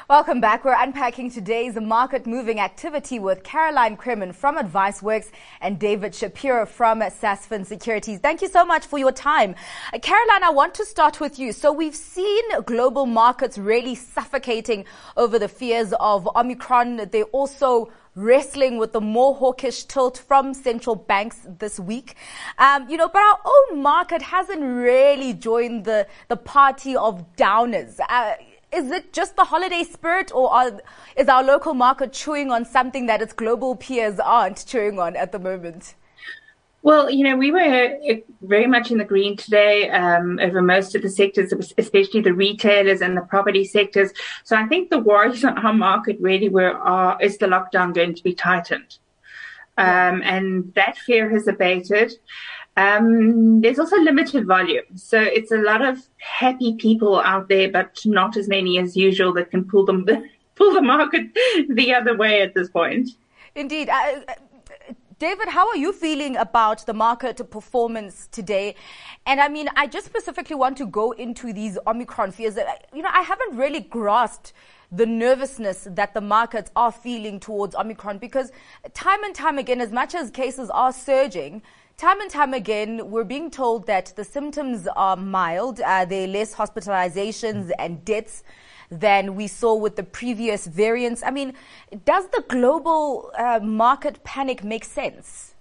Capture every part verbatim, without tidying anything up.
Welcome back. We're unpacking today's market-moving activity with Caroline Cremin from AdviceWorks and David Shapiro from Sasfin Securities. Thank you so much for your time. Uh, Caroline, I want to start with you. So we've seen global markets really suffocating over the fears of Omicron. They're also wrestling with the more hawkish tilt from central banks this week. Um, you know, but our own market hasn't really joined the, the party of downers. Uh, Is it just the holiday spirit, or are, is our local market chewing on something that its global peers aren't chewing on at the moment? Well, you know, we were very much in the green today um, over most of the sectors, especially the retailers and the property sectors. So I think the worries on our market really were, are, is the lockdown going to be tightened? Um, and that fear has abated. Um, there's also limited volume. So it's a lot of happy people out there, but not as many as usual that can pull them, pull the market the other way at this point. Indeed. Uh, David, how are you feeling about the market performance today? And I mean, I just specifically want to go into these Omicron fears. You know, I haven't really grasped the nervousness that the markets are feeling towards Omicron, because time and time again, as much as cases are surging, time and time again, we're being told that the symptoms are mild. Uh, there are less hospitalizations and deaths than we saw with the previous variants. I mean, does the global uh, market panic make sense?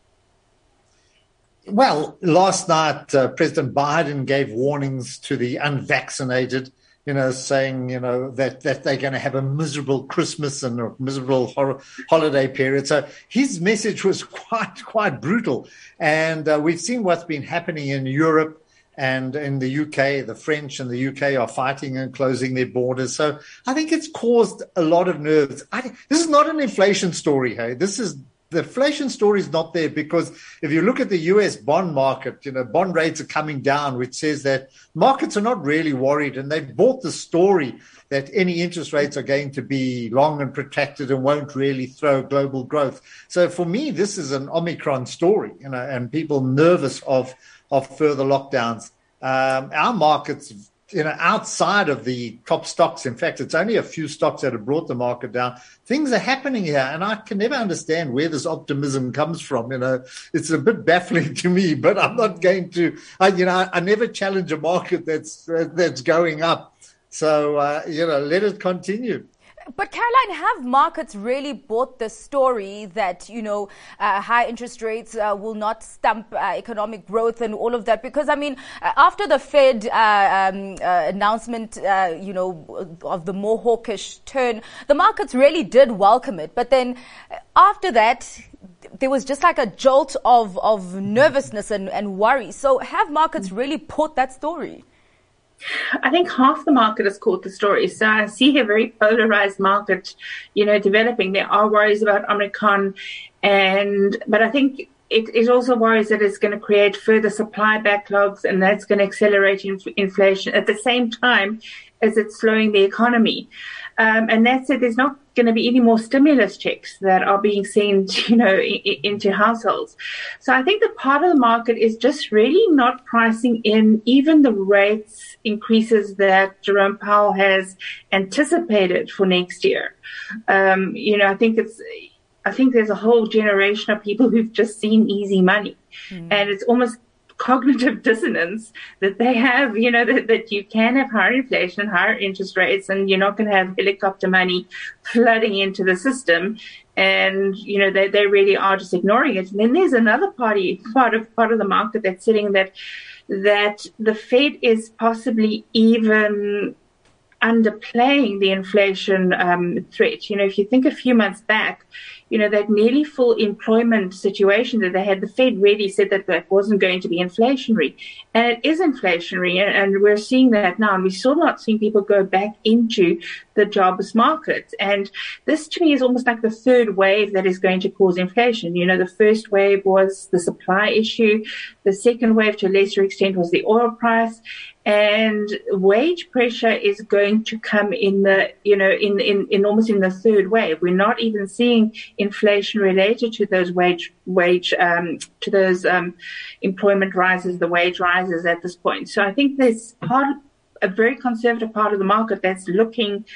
Well, last night, uh, President Biden gave warnings to the unvaccinated, you know, saying, you know, that, that they're going to have a miserable Christmas and a miserable hor- holiday period. So his message was quite, quite brutal. And uh, we've seen what's been happening in Europe and in the U K. The French and the U K are fighting and closing their borders. So I think it's caused a lot of nerves. I, this is not an inflation story, hey. This is The inflation story is not there, because if you look at the U S bond market, you know, bond rates are coming down, which says that markets are not really worried, and they've bought the story that any interest rates are going to be long and protected and won't really throw global growth. So for me, this is an Omicron story, you know, and people nervous of, of further lockdowns. Um, our markets, you know, outside of the top stocks, in fact, it's only a few stocks that have brought the market down. Things are happening here, and I can never understand where this optimism comes from. You know, it's a bit baffling to me, but I'm not going to, I, you know, I, I never challenge a market that's, that's going up. So, uh, you know, let it continue. But Caroline, have markets really bought the story that, you know, uh, high interest rates uh, will not stump uh, economic growth and all of that? Because, I mean, uh, after the Fed uh, um, uh, announcement, uh, you know, of the more hawkish turn, the markets really did welcome it. But then after that, there was just like a jolt of, of nervousness and, and worry. So have markets really bought that story? I think half the market has caught the story. So I see a very polarized market, you know, developing. There are worries about Omicron, and but I think it, it also worries that it's going to create further supply backlogs, and that's going to accelerate inf- inflation at the same time as it's slowing the economy. Um, and that's it. There's not going to be any more stimulus checks that are being sent, you know, I- I- into households. So I think the part of the market is just really not pricing in even the rates increases that Jerome Powell has anticipated for next year. Um, you know, I think it's, I think there's a whole generation of people who've just seen easy money, mm. and it's almost cognitive dissonance that they have, you know, that, that you can have higher inflation, higher interest rates, and you're not going to have helicopter money flooding into the system. And, you know, they, they really are just ignoring it. And then there's another party, part of, part of the market that's sitting that, that the Fed is possibly even underplaying the inflation um, threat. You know, if you think a few months back, you know, that nearly full employment situation that they had, the Fed really said that that wasn't going to be inflationary. And it is inflationary, and, and we're seeing that now. And we're still not seeing people go back into the jobs market. And this, to me, is almost like the third wave that is going to cause inflation. You know, the first wave was the supply issue. The second wave, to a lesser extent, was the oil price. And wage pressure is going to come in the, you know, in, in, in almost in the third wave. We're not even seeing inflation related to those wage, wage, um, to those, um, employment rises, the wage rises at this point. So I think there's part, a very conservative part of the market that's looking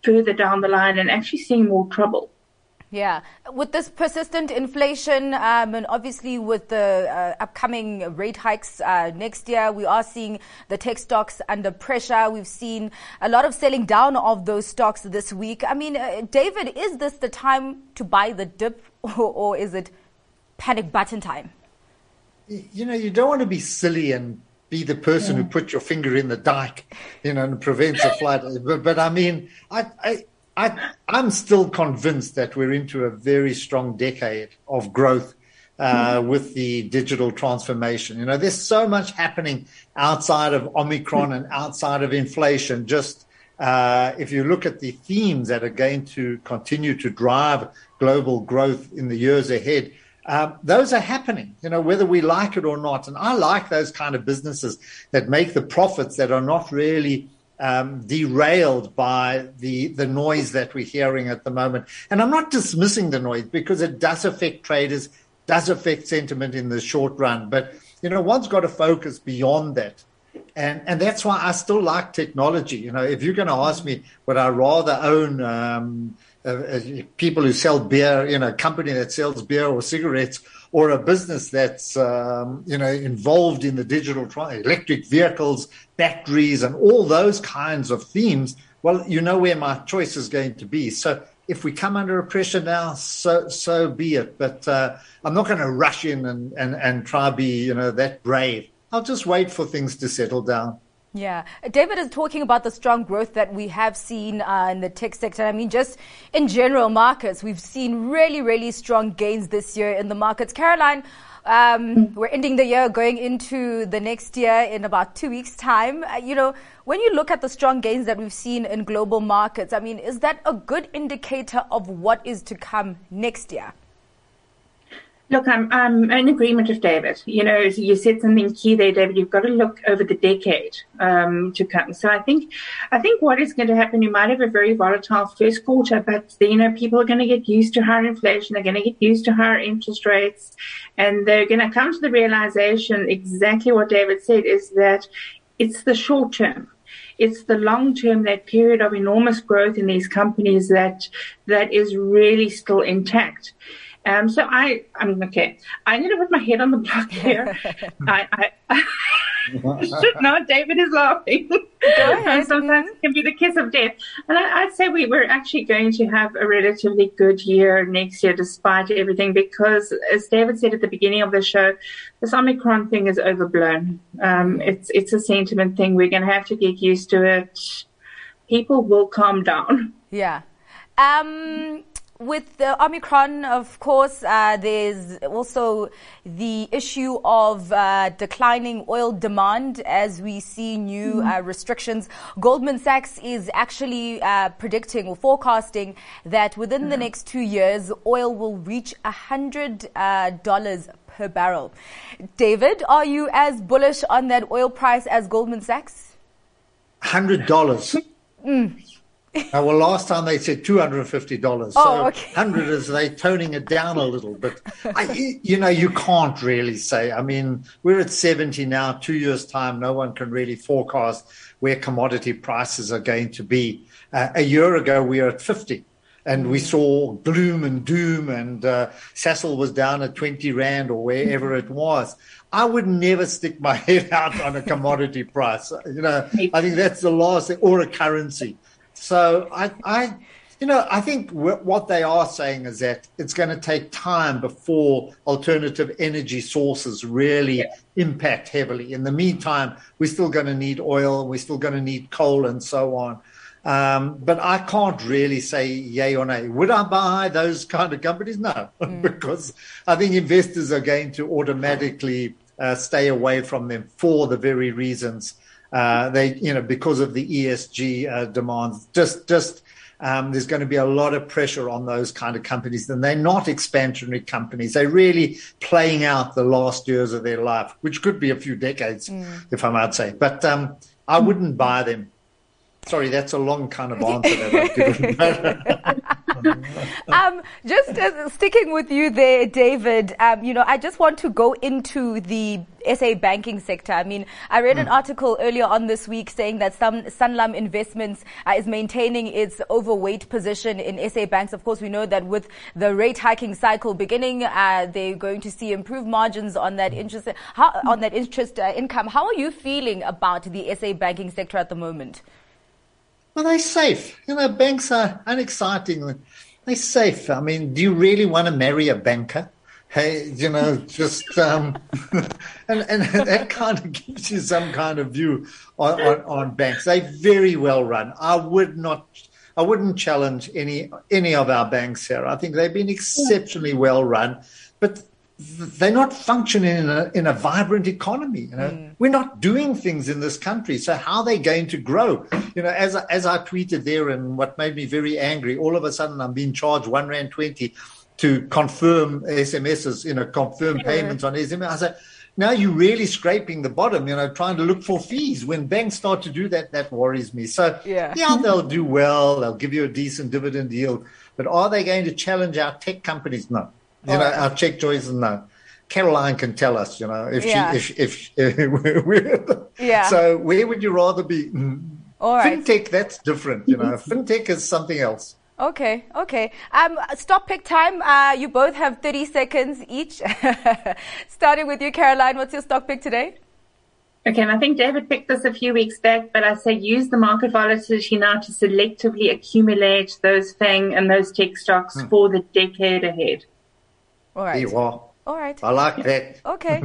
further down the line and actually seeing more trouble. Yeah, with this persistent inflation um, and obviously with the uh, upcoming rate hikes uh, next year, we are seeing the tech stocks under pressure. We've seen a lot of selling down of those stocks this week. I mean, uh, David, is this the time to buy the dip or, or is it panic button time? You know, you don't want to be silly and be the person yeah. who put your finger in the dike, you know, and prevents a flight. But, but I mean, I... I I, I'm still convinced that we're into a very strong decade of growth uh, mm-hmm. with the digital transformation. You know, there's so much happening outside of Omicron and outside of inflation. Just uh, if you look at the themes that are going to continue to drive global growth in the years ahead, uh, those are happening, you know, whether we like it or not. And I like those kind of businesses that make the profits that are not really Um, derailed by the the noise that we're hearing at the moment. And I'm not dismissing the noise because it does affect traders, does affect sentiment in the short run. But, you know, one's got to focus beyond that. And and that's why I still like technology. You know, if you're going to ask me, would I rather own um, uh, uh, people who sell beer, you know, a company that sells beer or cigarettes, or a business that's, um, you know, involved in the digital tri- electric vehicles, batteries, and all those kinds of themes, well, you know where my choice is going to be. So if we come under a pressure now, so so be it. But uh, I'm not going to rush in and, and, and try to be, you know, that brave. I'll just wait for things to settle down. Yeah. David is talking about the strong growth that we have seen uh, in the tech sector. I mean, just in general markets, we've seen really, really strong gains this year in the markets. Caroline, um, we're ending the year, going into the next year in about two weeks' time. Uh, you know, when you look at the strong gains that we've seen in global markets, I mean, is that a good indicator of what is to come next year? Look, I'm, I'm in agreement with David. You know, you said something key there, David. You've got to look over the decade um, to come. So I think, I think what is going to happen, you might have a very volatile first quarter, but you know, people are going to get used to higher inflation. They're going to get used to higher interest rates, and they're going to come to the realization exactly what David said is that it's the short term. It's the long term, that period of enormous growth in these companies that that is really still intact. Um, so I, I'm okay. I'm going to put my head on the block here. I, I, I should not. David is laughing. Go ahead. Sometimes it can be the kiss of death. And I, I'd say we, we're actually going to have a relatively good year next year, despite everything, because as David said at the beginning of the show, this Omicron thing is overblown. Um, it's, it's a sentiment thing. We're going to have to get used to it. People will calm down. Yeah. Um, With the Omicron, of course, uh, there's also the issue of uh, declining oil demand as we see new uh, restrictions. Goldman Sachs is actually uh, predicting or forecasting that within the next two years, oil will reach one hundred dollars per barrel. David, are you as bullish on that oil price as Goldman Sachs? one hundred dollars. Mm. Uh, well, last time they said two hundred fifty dollars. Oh, so okay. one hundred is they toning it down a little bit. I, you know, you can't really say. I mean, we're at seventy now. Two years' time, no one can really forecast where commodity prices are going to be. Uh, a year ago, we were at fifty. And we saw gloom and doom, and uh, Sasol was down at twenty rand or wherever it was. I would never stick my head out on a commodity price. You know, I think that's the last thing, or a currency. So I, I, you know, I think w- what they are saying is that it's going to take time before alternative energy sources really yeah. impact heavily. In the meantime, we're still going to need oil, we're still going to need coal and so on. Um, but I can't really say yay or nay. Would I buy those kind of companies? No, mm. because I think investors are going to automatically uh, stay away from them for the very reasons uh, they, you know, because of the E S G uh, demands. Just, just um, there's going to be a lot of pressure on those kind of companies, and they're not expansionary companies. They're really playing out the last years of their life, which could be a few decades, mm. if I might say. But um, I wouldn't buy them. Sorry, that's a long kind of answer that I've given. um, just uh, sticking with you there, David, um, you know, I just want to go into the S A banking sector. I mean, I read an article earlier on this week saying that some Sanlam Investments uh, is maintaining its overweight position in S A banks. Of course, we know that with the rate hiking cycle beginning, uh, they're going to see improved margins on that interest, how, on that interest uh, income. How are you feeling about the S A banking sector at the moment? Well, they're safe. You know, banks are unexciting. They're safe. I mean, do you really want to marry a banker? Hey, you know, just um, and and that kind of gives you some kind of view on, on, on banks. They're very well run. I would not, I wouldn't challenge any any of our banks here. I think they've been exceptionally well run, but they're not functioning in a in a vibrant economy. You know, mm. we're not doing things in this country. So how are they going to grow? You know, as I, as I tweeted there, and what made me very angry, all of a sudden I'm being charged one rand twenty to confirm S M Ses, you know, confirm payments on S M S. I said, now you're really scraping the bottom, you know, trying to look for fees. When banks start to do that, that worries me. So, yeah, yeah they'll do well. They'll give you a decent dividend yield. But are they going to challenge our tech companies? No. You oh, know, our check choices, no. Caroline can tell us, you know, if yeah. she, if, if, if yeah. So where would you rather be? All right. Fintech, that's different, you know. Fintech is something else. Okay, okay. Um, stop pick time. Uh, you both have thirty seconds each. Starting with you, Caroline, what's your stock pick today? Okay, and I think David picked this a few weeks back, but I say use the market volatility now to selectively accumulate those FANG and those tech stocks hmm. for the decade ahead. All right. You are. All right. I like that. Okay.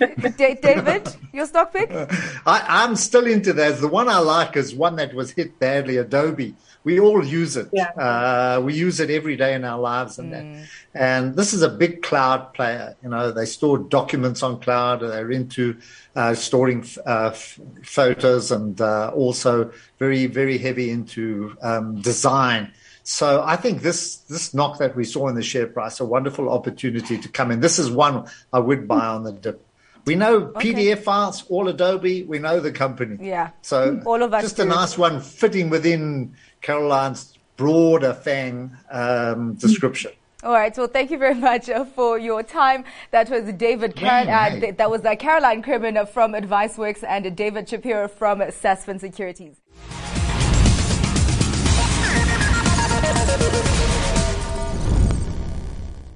D- David, your stock pick? I, I'm still into that. The one I like is one that was hit badly, Adobe. We all use it. Yeah. Uh, we use it every day in our lives and mm. that. And this is a big cloud player. You know, they store documents on cloud. They're into uh, storing uh, f- photos and uh, also very, very heavy into um, design. So I think this this knock that we saw in the share price, a wonderful opportunity to come in. This is one I would buy on the dip. We know okay. P D F files, all Adobe. We know the company. Yeah. So all of us just do. a nice one fitting within Caroline's broader FANG um, description. All right. Well, thank you very much uh, for your time. That was David. Car- uh, th- that was uh, Caroline Crimmins from AdviceWorks and uh, David Shapiro from Sasfin Securities.